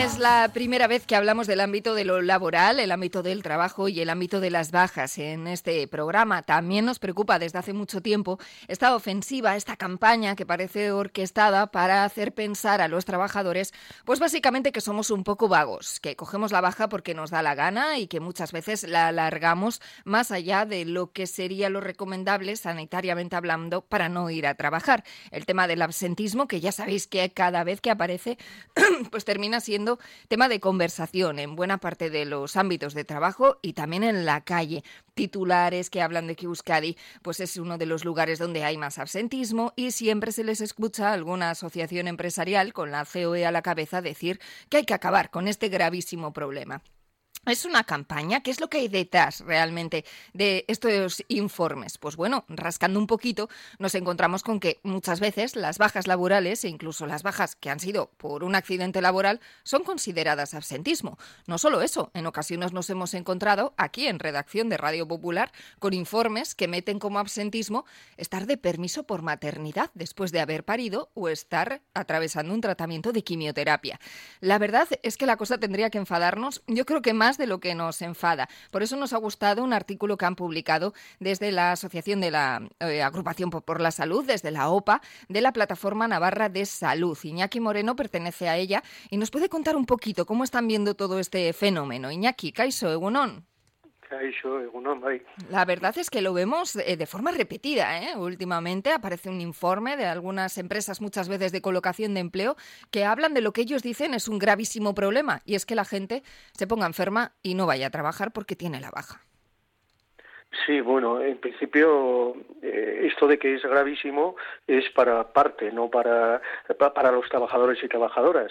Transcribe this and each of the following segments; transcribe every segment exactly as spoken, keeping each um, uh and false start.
es la primera vez que hablamos del ámbito de lo laboral, el ámbito del trabajo y el ámbito de las bajas en este programa. También nos preocupa desde hace mucho tiempo esta ofensiva, esta campaña que parece orquestada para hacer pensar a los trabajadores, pues básicamente que somos un poco vagos, que cogemos la baja porque nos da la gana y que muchas veces la alargamos más allá de lo que sería lo recomendable sanitariamente hablando para no ir a trabajar. El tema del absentismo, que ya sabéis que cada vez que aparece, pues termina siendo tema de conversación en buena parte de los ámbitos de trabajo y también en la calle. Titulares que hablan de que Euskadi pues es uno de los lugares donde hay más absentismo y siempre se les escucha a alguna asociación empresarial con la C O E a la cabeza decir que hay que acabar con este gravísimo problema. ¿Es una campaña? ¿Qué es lo que hay detrás realmente de estos informes? Pues bueno, rascando un poquito, nos encontramos con que muchas veces las bajas laborales e incluso las bajas que han sido por un accidente laboral son consideradas absentismo. No solo eso, en ocasiones nos hemos encontrado aquí en redacción de Radio Popular con informes que meten como absentismo estar de permiso por maternidad después de haber parido o estar atravesando un tratamiento de quimioterapia. La verdad es que la cosa tendría que enfadarnos, yo creo que más de lo que nos enfada. Por eso nos ha gustado un artículo que han publicado desde la Asociación de la eh, Agrupación por la Salud, desde la O P A, de la Plataforma Navarra de Salud. Iñaki Moreno pertenece a ella y nos puede contar un poquito cómo están viendo todo este fenómeno. Iñaki, kaixo, egunon. La verdad es que lo vemos eh, de forma repetida, ¿eh? Últimamente aparece un informe de algunas empresas, muchas veces de colocación de empleo, que hablan de lo que ellos dicen es un gravísimo problema, y es que la gente se ponga enferma y no vaya a trabajar porque tiene la baja. Sí, bueno, en principio eh, esto de que es gravísimo es para parte, no para, para los trabajadores y trabajadoras.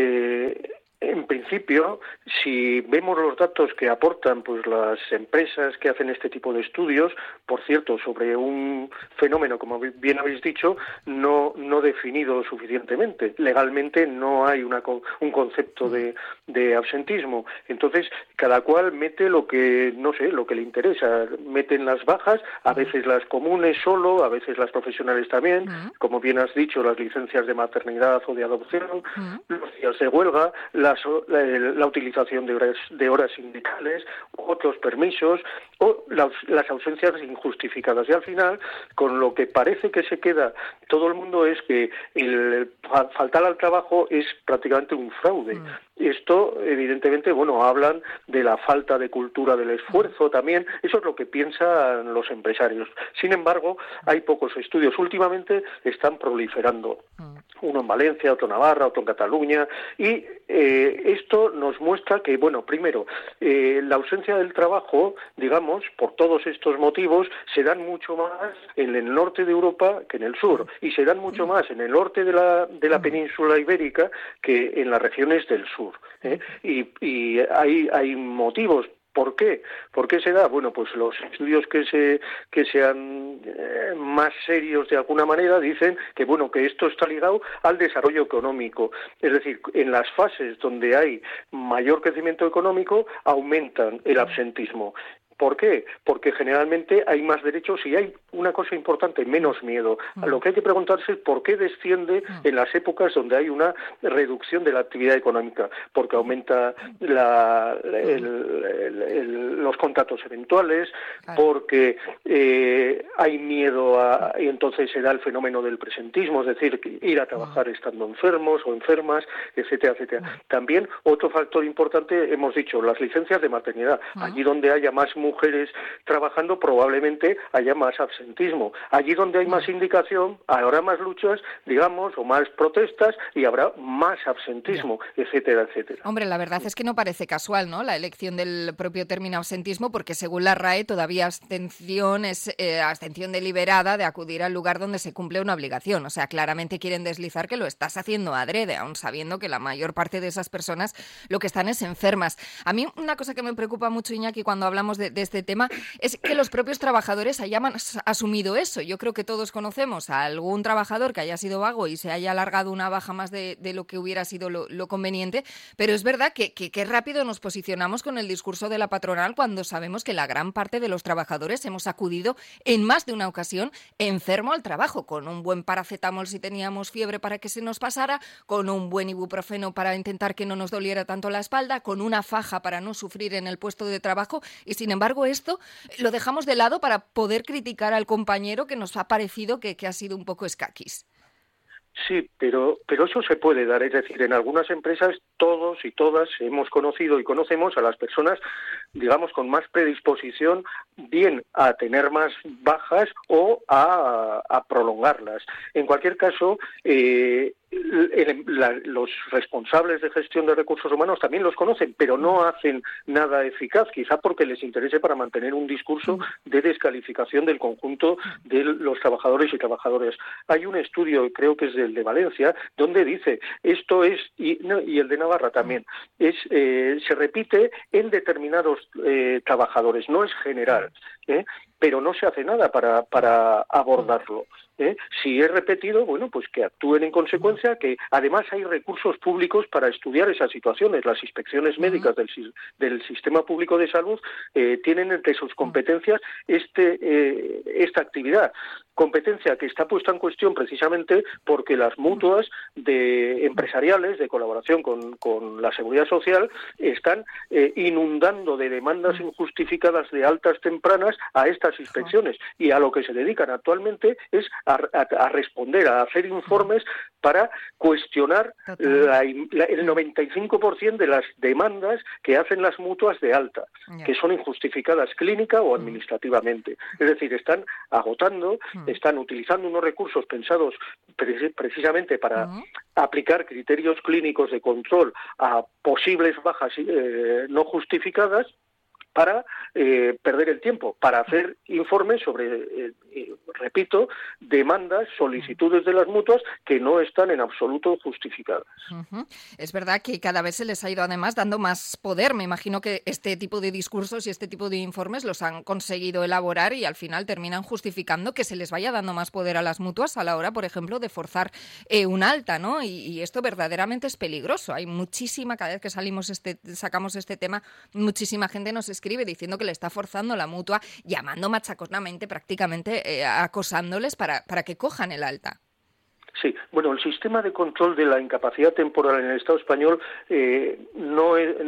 Eh, En principio, si vemos los datos que aportan pues las empresas que hacen este tipo de estudios, por cierto, sobre un fenómeno, como bien habéis dicho, no no definido suficientemente. Legalmente no hay una, un concepto de, de absentismo. Entonces, cada cual mete lo que, no sé, lo que le interesa. Meten las bajas, a veces las comunes solo, a veces las profesionales también, como bien has dicho, las licencias de maternidad o de adopción, los días de huelga, la La, la utilización de horas, de horas sindicales, otros permisos o las, las ausencias injustificadas. Y al final, con lo que parece que se queda todo el mundo es que el faltar al trabajo es prácticamente un fraude. Mm. Esto, evidentemente, bueno, hablan de la falta de cultura del esfuerzo también. Eso es lo que piensan los empresarios. Sin embargo, hay pocos estudios. Últimamente están proliferando. Uno en Valencia, otro en Navarra, otro en Cataluña. Y eh, esto nos muestra que, bueno, primero, eh, la ausencia del trabajo, digamos, por todos estos motivos, se dan mucho más en el norte de Europa que en el sur. Y se dan mucho más en el norte de la, de la península ibérica que en las regiones del sur. ¿eh? Y, y hay, hay motivos. ¿Por qué? ¿Por qué se da? Bueno, pues los estudios que se que sean eh, más serios de alguna manera dicen que bueno que esto está ligado al desarrollo económico. Es decir, en las fases donde hay mayor crecimiento económico aumentan el absentismo. ¿Por qué? Porque generalmente hay más derechos y hay una cosa importante, menos miedo. Lo que hay que preguntarse es por qué desciende en las épocas donde hay una reducción de la actividad económica. Porque aumenta la, el, el, el, los contratos eventuales, porque eh, hay miedo a, y entonces se da el fenómeno del presentismo, es decir, ir a trabajar estando enfermos o enfermas, etcétera, etcétera. También otro factor importante, hemos dicho, las licencias de maternidad. Allí donde haya más mujeres trabajando, probablemente haya más absentismo. Allí donde hay más indicación, habrá más luchas, digamos, o más protestas y habrá más absentismo, etcétera, etcétera. Hombre, la verdad es que no parece casual, ¿no?, la elección del propio término absentismo, porque según la R A E todavía abstención es eh, abstención deliberada de acudir al lugar donde se cumple una obligación. O sea, claramente quieren deslizar que lo estás haciendo adrede, aun sabiendo que la mayor parte de esas personas lo que están es enfermas. A mí una cosa que me preocupa mucho, Iñaki, cuando hablamos de de este tema es que los propios trabajadores hayan asumido eso. Yo creo que todos conocemos a algún trabajador que haya sido vago y se haya alargado una baja más de, de lo que hubiera sido lo, lo conveniente, pero es verdad que, que, que rápido nos posicionamos con el discurso de la patronal cuando sabemos que la gran parte de los trabajadores hemos acudido en más de una ocasión enfermo al trabajo, con un buen paracetamol si teníamos fiebre para que se nos pasara, con un buen ibuprofeno para intentar que no nos doliera tanto la espalda, con una faja para no sufrir en el puesto de trabajo, y sin embargo esto lo dejamos de lado para poder criticar al compañero que nos ha parecido que, que ha sido un poco escaquis. Sí, pero, pero eso se puede dar, es decir, en algunas empresas todos y todas hemos conocido y conocemos a las personas, digamos, con más predisposición bien a tener más bajas o a, a prolongarlas. En cualquier caso, eh, el, la, los responsables de gestión de recursos humanos también los conocen, pero no hacen nada eficaz, quizá porque les interese para mantener un discurso de descalificación del conjunto de los trabajadores y trabajadoras. Hay un estudio, creo que es el de Valencia, donde dice, esto es, y, no, y el de Navarra también, es eh, se repite en determinados eh, trabajadores, no es general, ¿eh? pero no se hace nada para, para abordarlo. ¿Eh? Si es repetido, bueno, pues que actúen en consecuencia, que además hay recursos públicos para estudiar esas situaciones. Las inspecciones médicas del, del sistema público de salud eh, tienen entre sus competencias este eh, esta actividad. Competencia que está puesta en cuestión precisamente porque las mutuas de empresariales de colaboración con, con la Seguridad Social están eh, inundando de demandas injustificadas de altas tempranas a estas inspecciones, y a lo que se dedican actualmente es a, a, a responder, a hacer informes para cuestionar la, la, el noventa y cinco por ciento de las demandas que hacen las mutuas de alta, yeah. que son injustificadas clínica o administrativamente. Mm. Es decir, están agotando, mm. están utilizando unos recursos pensados pre- precisamente para mm. aplicar criterios clínicos de control a posibles bajas eh, no justificadas, para eh, perder el tiempo, para hacer informes sobre, eh, eh, repito, demandas, solicitudes de las mutuas que no están en absoluto justificadas. Uh-huh. Es verdad que cada vez se les ha ido además dando más poder. Me imagino que este tipo de discursos y este tipo de informes los han conseguido elaborar y al final terminan justificando que se les vaya dando más poder a las mutuas a la hora, por ejemplo, de forzar eh, un alta, ¿no? Y, y esto verdaderamente es peligroso. Hay muchísima, cada vez que salimos este, sacamos este tema, muchísima gente nos escribe diciendo que le está forzando la mutua, llamando machaconamente, prácticamente eh, acosándoles para, para que cojan el alta. Sí, bueno, el sistema de control de la incapacidad temporal en el Estado español eh, no es,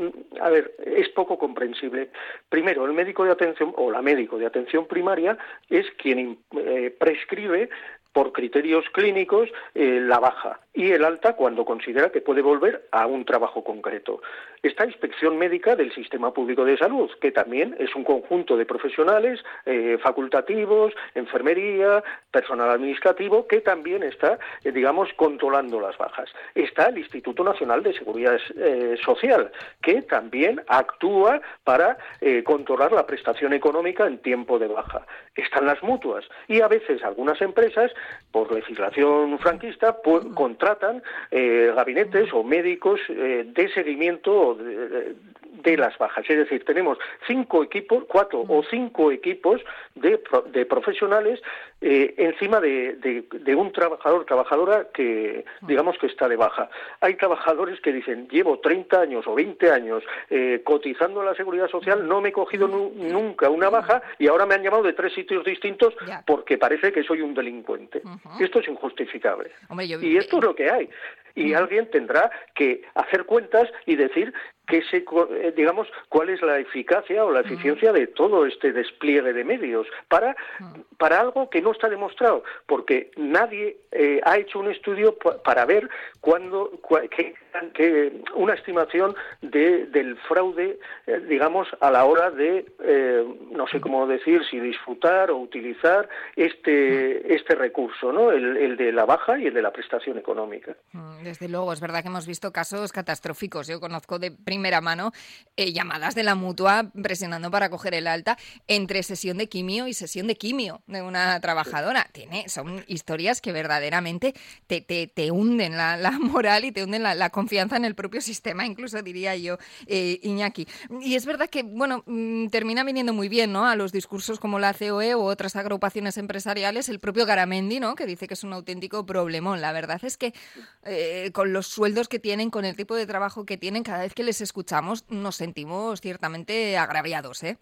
a ver, es poco comprensible. Primero, el médico de atención o la médico de atención primaria es quien eh, prescribe por criterios clínicos eh, la baja y el alta cuando considera que puede volver a un trabajo concreto. Esta inspección médica del Sistema Público de Salud, que también es un conjunto de profesionales eh, facultativos, enfermería, personal administrativo, que también está, eh, digamos, controlando las bajas. Está el Instituto Nacional de Seguridad eh, Social, que también actúa para eh, controlar la prestación económica en tiempo de baja. Están las mutuas y a veces algunas empresas, por legislación franquista, pues, contratan eh, gabinetes o médicos eh, de seguimiento de, de, de las bajas. Es decir, tenemos cinco equipos, cuatro o cinco equipos de, de profesionales eh, encima de, de, de un trabajador, trabajadora que, digamos, que está de baja. Hay trabajadores que dicen, llevo treinta años o veinte años eh, cotizando a la Seguridad Social, no me he cogido nu- nunca una baja y ahora me han llamado de tres sitios distintos porque parece que soy un delincuente. Uh-huh. Esto es injustificable. Hombre, yo... Y esto es lo que hay. Y uh-huh. alguien tendrá que hacer cuentas y decir que se, digamos, cuál es la eficacia o la eficiencia de todo este despliegue de medios para, para algo que no está demostrado, porque nadie eh, ha hecho un estudio p- para ver cuándo, cua, que, que una estimación de, del fraude, eh, digamos, a la hora de, eh, no sé cómo decir, si disfrutar o utilizar este, este recurso, ¿no? El, el de la baja y el de la prestación económica. Desde luego, es verdad que hemos visto casos catastróficos. Yo conozco de primera mano eh, llamadas de la mutua presionando para coger el alta entre sesión de quimio y sesión de quimio de una trabajadora trabajadora. Tiene, son historias que verdaderamente te, te, te hunden la, la moral y te hunden la, la confianza en el propio sistema, incluso diría yo, eh, Iñaki. Y es verdad que, bueno, mmm, termina viniendo muy bien, ¿no?, a los discursos como la C O E u otras agrupaciones empresariales, el propio Garamendi, ¿no?, que dice que es un auténtico problemón. La verdad es que eh, con los sueldos que tienen, con el tipo de trabajo que tienen, cada vez que les escuchamos nos sentimos ciertamente agraviados, ¿eh?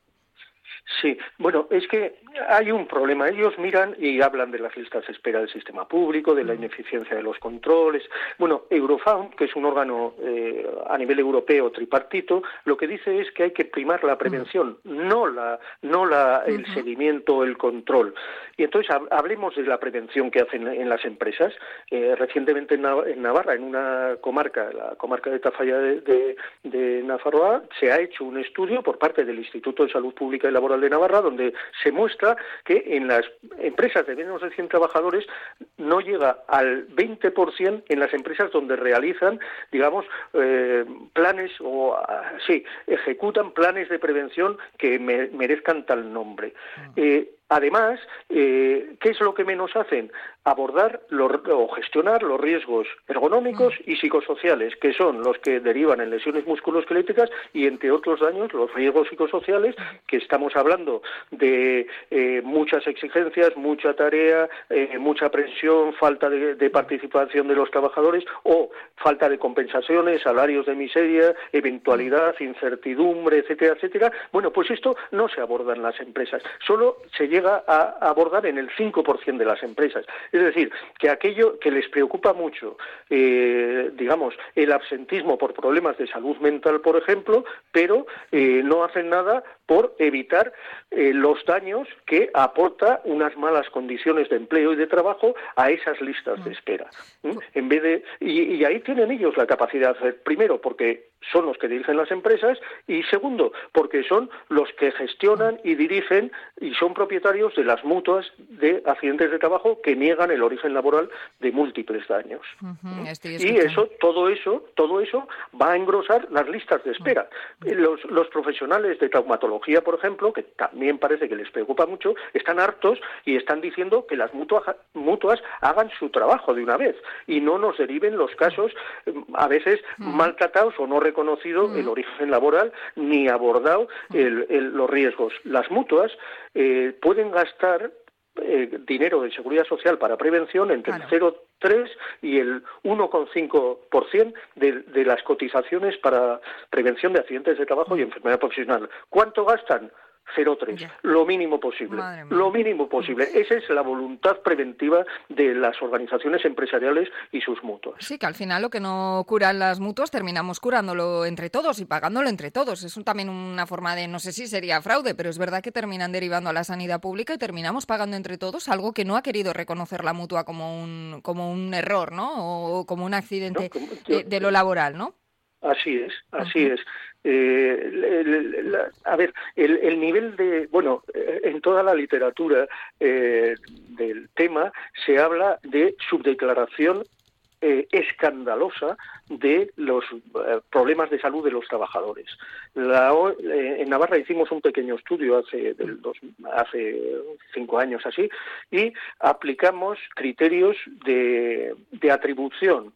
Sí, bueno, es que hay un problema. Ellos miran y hablan de las listas de espera del sistema público, de la ineficiencia de los controles. Bueno, Eurofound, que es un órgano eh, a nivel europeo tripartito, lo que dice es que hay que primar la prevención, no la, no la, el uh-huh. seguimiento, el control. Y entonces hablemos de la prevención que hacen en las empresas. Eh, recientemente en, Nav- en Navarra, en una comarca, la comarca de Tafalla de, de, de Nafarroa, se ha hecho un estudio por parte del Instituto de Salud Pública y Laboral de Navarra, donde se muestra que en las empresas de menos de cien trabajadores no llega al veinte por ciento en las empresas donde realizan, digamos, eh, planes o, sí, ejecutan planes de prevención que me, merezcan tal nombre. Eh, Además, eh, ¿qué es lo que menos hacen? Abordar los, o gestionar los riesgos ergonómicos y psicosociales, que son los que derivan en lesiones musculoesqueléticas y, entre otros daños, los riesgos psicosociales, que estamos hablando de eh, muchas exigencias, mucha tarea, eh, mucha presión, falta de, de participación de los trabajadores o falta de compensaciones, salarios de miseria, eventualidad, incertidumbre, etcétera, etcétera. Bueno, pues esto no se aborda en las empresas. Solo se llega a abordar en el cinco por ciento de las empresas. Es decir, que aquello que les preocupa mucho, eh, digamos, el absentismo por problemas de salud mental, por ejemplo, pero eh, no hacen nada por evitar eh, los daños que aporta unas malas condiciones de empleo y de trabajo a esas listas de espera. ¿Mm? En vez de y, y ahí tienen ellos la capacidad de hacer, primero, porque son los que dirigen las empresas, y segundo, porque son los que gestionan y dirigen y son propietarios de las mutuas de accidentes de trabajo que niegan el origen laboral de múltiples daños. Uh-huh, y eso, todo eso, todo eso va a engrosar las listas de espera. Uh-huh. Los, los profesionales de traumatología, por ejemplo, que también parece que les preocupa mucho, están hartos y están diciendo que las mutuas, mutuas hagan su trabajo de una vez y no nos deriven los casos a veces uh-huh. maltratados o no reconocido uh-huh. el origen laboral ni abordado el, el, los riesgos. Las mutuas eh, pueden gastar eh, dinero de seguridad social para prevención entre claro. el cero coma tres y el uno coma cinco por ciento de, de las cotizaciones para prevención de accidentes de trabajo uh-huh. y enfermedad profesional. ¿Cuánto gastan? cero coma tres, yeah. lo mínimo posible, lo mínimo posible. Esa es la voluntad preventiva de las organizaciones empresariales y sus mutuas. Sí, que al final lo que no curan las mutuas terminamos curándolo entre todos y pagándolo entre todos. Es un, también una forma de, no sé si sería fraude, pero es verdad que terminan derivando a la sanidad pública y terminamos pagando entre todos algo que no ha querido reconocer la mutua como un, como un error, ¿no? O como un accidente no, como, yo, de, de lo laboral, ¿no? Así es, así uh-huh. es. Eh, el, el, la, a ver, el, el nivel de, bueno, en toda la literatura eh, del tema se habla de subdeclaración eh, escandalosa de los eh, problemas de salud de los trabajadores. La, eh, en Navarra hicimos un pequeño estudio hace, del dos, hace cinco años así y aplicamos criterios de, de atribución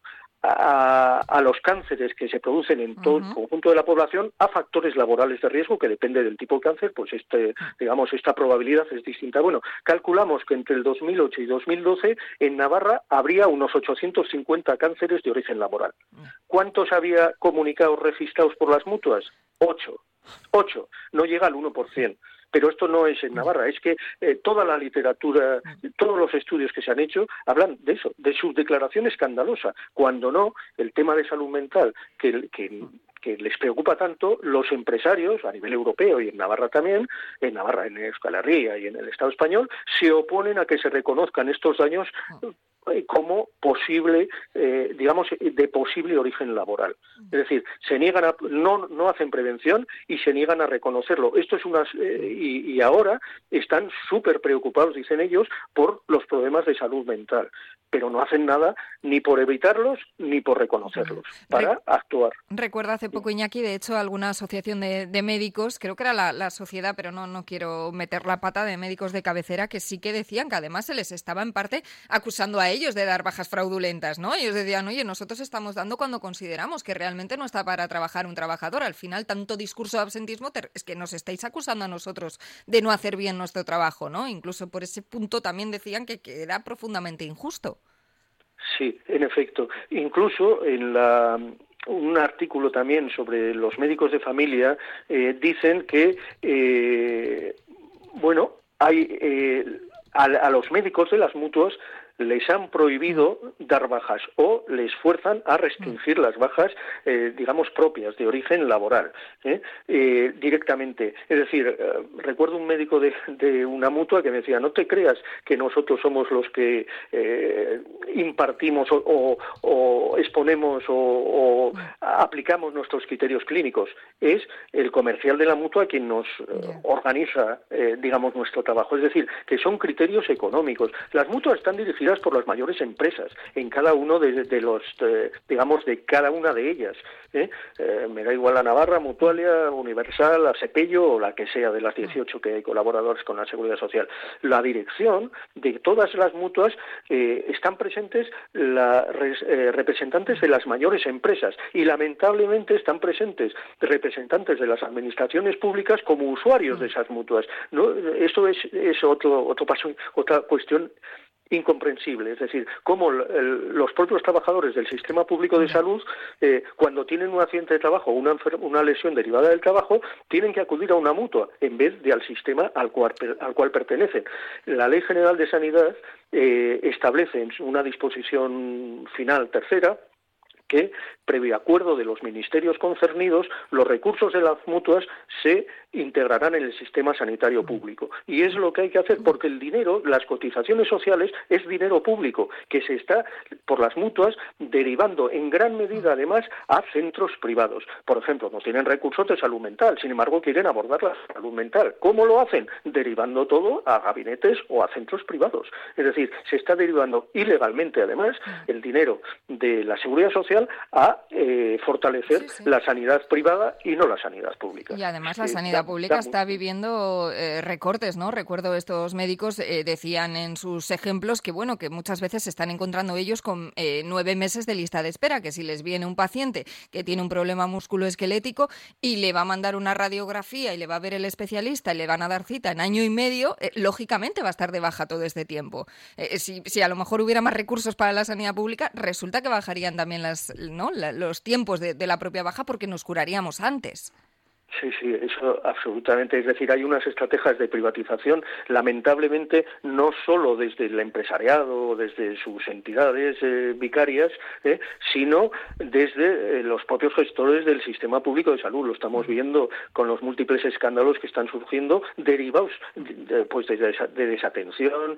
A, a los cánceres que se producen en todo uh-huh. el conjunto de la población a factores laborales de riesgo que depende del tipo de cáncer, pues este, digamos, esta probabilidad es distinta. Bueno, calculamos que entre el dos mil ocho y dos mil doce en Navarra habría unos ochocientos cincuenta cánceres de origen laboral. ¿Cuántos había comunicados registrados por las mutuas? Ocho. Ocho. No llega al uno por ciento. Pero esto no es en Navarra, es que eh, toda la literatura, todos los estudios que se han hecho hablan de eso, de su declaración escandalosa, cuando no, el tema de salud mental, que, que, que les preocupa tanto, los empresarios a nivel europeo y en Navarra también, en Navarra, en Euskal Herria y en el Estado español, se oponen a que se reconozcan estos daños como posible, eh, digamos, de posible origen laboral. Es decir, se niegan a, no, no hacen prevención y se niegan a reconocerlo. Esto es unas, eh, y, y ahora están súper preocupados, dicen ellos, por los problemas de salud mental, pero no hacen nada ni por evitarlos ni por reconocerlos, para Re- actuar. Recuerdo hace poco, Iñaki, de hecho, alguna asociación de, de médicos, creo que era la, la sociedad, pero no, no quiero meter la pata, de médicos de cabecera, que sí que decían que además se les estaba en parte acusando a ellos de dar bajas fraudulentas, ¿no? Ellos decían, oye, nosotros estamos dando cuando consideramos que realmente no está para trabajar un trabajador. Al final, tanto discurso de absentismo, es que nos estáis acusando a nosotros de no hacer bien nuestro trabajo, ¿no? Incluso por ese punto también decían que, que era profundamente injusto. Sí, en efecto. Incluso en la un artículo también sobre los médicos de familia eh, dicen que, eh, bueno, hay eh, a, a los médicos de las mutuas les han prohibido dar bajas o les fuerzan a restringir las bajas, eh, digamos, propias, de origen laboral, ¿eh? Eh, directamente. Es decir, eh, recuerdo un médico de, de una mutua que me decía, no te creas que nosotros somos los que eh, impartimos o, o, o exponemos o, o aplicamos nuestros criterios clínicos. Es el comercial de la mutua quien nos eh, yeah. organiza, eh, digamos, nuestro trabajo. Es decir, que son criterios económicos. Las mutuas están dirigidas por las mayores empresas en cada uno de, de los, de, digamos, de cada una de ellas. ¿eh? Eh, me da igual la Navarra, Mutualia, Universal, Asepello o la que sea de las dieciocho que hay colaboradores con la Seguridad Social. La dirección de todas las mutuas eh, están presentes la, eh, representantes de las mayores empresas y lamentablemente están presentes representantes de las administraciones públicas como usuarios de esas mutuas. ¿No? Eso es, es otro, otro paso, otra cuestión incomprensible, es decir, cómo el, los propios trabajadores del sistema público de salud, eh, cuando tienen un accidente de trabajo o una, una lesión derivada del trabajo, tienen que acudir a una mutua en vez de al sistema al cual, al cual pertenecen. La Ley General de Sanidad eh, establece en una disposición final tercera que, previo acuerdo de los ministerios concernidos, los recursos de las mutuas se integrarán en el sistema sanitario público. Y es lo que hay que hacer, porque el dinero, las cotizaciones sociales, es dinero público, que se está, por las mutuas, derivando en gran medida, además, a centros privados. Por ejemplo, no tienen recursos de salud mental, sin embargo, quieren abordar la salud mental. ¿Cómo lo hacen? Derivando todo a gabinetes o a centros privados. Es decir, se está derivando ilegalmente, además, el dinero de la Seguridad Social a eh, fortalecer sí, sí. la sanidad privada y no la sanidad pública. Y además la sanidad da, pública da está viviendo eh, recortes, ¿no? Recuerdo estos médicos eh, decían en sus ejemplos que, bueno, que muchas veces se están encontrando ellos con eh, nueve meses de lista de espera, que si les viene un paciente que tiene un problema musculoesquelético y le va a mandar una radiografía y le va a ver el especialista y le van a dar cita en año y medio, eh, lógicamente va a estar de baja todo este tiempo. Eh, si, si a lo mejor hubiera más recursos para la sanidad pública, resulta que bajarían también las ¿no? La, los tiempos de, de la propia baja porque nos curaríamos antes. Sí, sí, eso absolutamente. Es decir, hay unas estrategias de privatización, lamentablemente, no solo desde el empresariado, desde sus entidades eh, vicarias, eh, sino desde eh, los propios gestores del sistema público de salud. Lo estamos viendo con los múltiples escándalos que están surgiendo derivados de, pues, de, de desatención,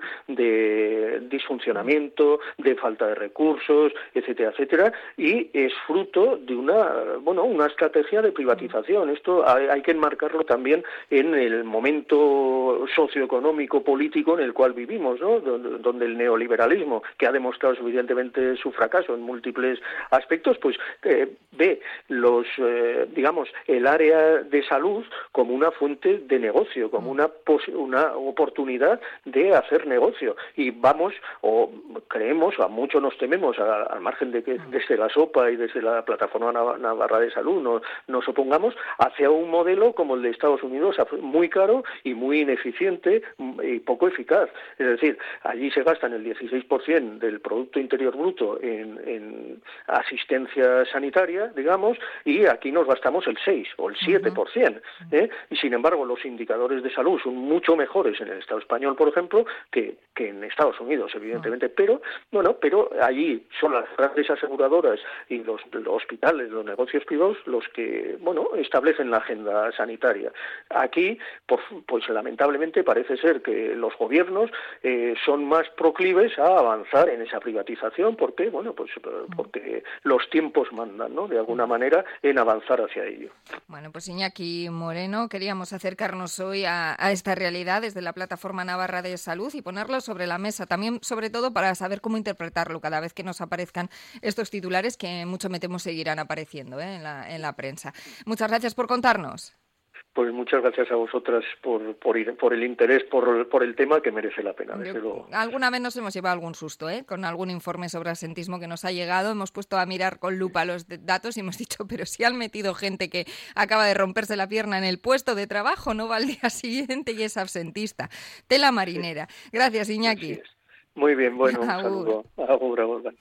de disfuncionamiento, de falta de recursos, etcétera, etcétera, y es fruto de una, bueno, una estrategia de privatización. Esto hay que enmarcarlo también en el momento socioeconómico político en el cual vivimos, ¿no? Donde el neoliberalismo, que ha demostrado evidentemente su fracaso en múltiples aspectos, pues eh, ve los, eh, digamos, el área de salud como una fuente de negocio, como una pos- una oportunidad de hacer negocio. Y vamos, o creemos, o a mucho nos tememos, a, al margen de que desde la SOPA y desde la Plataforma Navarra de Salud no, nos opongamos, hacia un modelo como el de Estados Unidos, muy caro y muy ineficiente y poco eficaz. Es decir, allí se gastan el dieciséis por ciento del Producto Interior Bruto en, en asistencia sanitaria, digamos, y aquí nos gastamos el seis o el siete por ciento. ¿eh? Y sin embargo, los indicadores de salud son mucho mejores en el Estado español, por ejemplo, que, que en Estados Unidos, evidentemente. Pero, bueno, pero allí son las grandes aseguradoras y los, los hospitales, los negocios privados, los que, bueno, establecen la agenda sanitaria. Aquí, pues, pues lamentablemente parece ser que los gobiernos eh, son más proclives a avanzar en esa privatización, porque, bueno, pues porque los tiempos mandan, ¿no?, de alguna manera, en avanzar hacia ello. Bueno, pues Iñaki Moreno, queríamos acercarnos hoy a, a esta realidad desde la Plataforma Navarra de Salud y ponerlo sobre la mesa, también sobre todo para saber cómo interpretarlo cada vez que nos aparezcan estos titulares que mucho me temo seguirán apareciendo ¿eh? en la, en la prensa. Muchas gracias por contarnos. Pues muchas gracias a vosotras por, por, ir, por el interés por, por el tema, que merece la pena, desde luego. Alguna vez nos hemos llevado algún susto, ¿eh? Con algún informe sobre absentismo que nos ha llegado. Hemos puesto a mirar con lupa los datos y hemos dicho, pero si han metido gente que acaba de romperse la pierna en el puesto de trabajo, no va al día siguiente y es absentista. Tela marinera. Gracias, Iñaki. Muy bien, bueno, un saludo. Agur, agur.